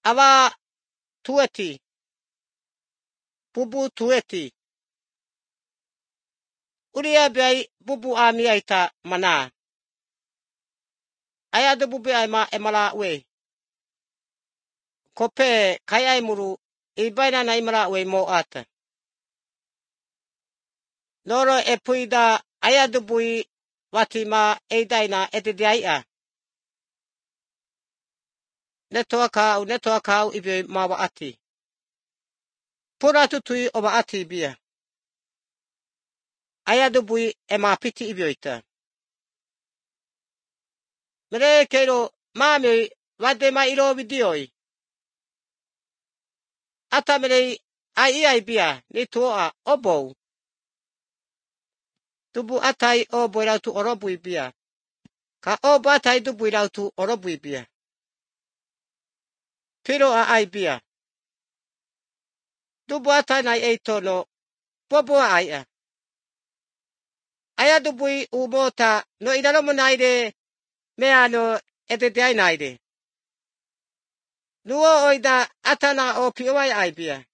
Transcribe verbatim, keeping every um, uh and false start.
Awa tueti. Bubu tueti. Uria biai bubu amiaita mana. Ayadu bubu ama emala we. Kope kaya muru ibaina na imala we mo ata. Loro epuida ayadu bui watima eidaina edidaia. Netoa kau, netoa kau ibe mawa ati. Pura tutui oba ati bia. Ayadu bui ema piti ibioita. Mere keiro mami wadema iro vidioi. Ata mere ai ai bia ni tuoa obo. Tubu atai obo irautu orobu ibia. Ka obo atai dubu irautu orobu ibia. Piro a ai bia. Dubu atai nai eitono bobo a aia. Aya dubui umota no idalomo naide meano eteteai naide. Nuo oida atana o piowai ai bia.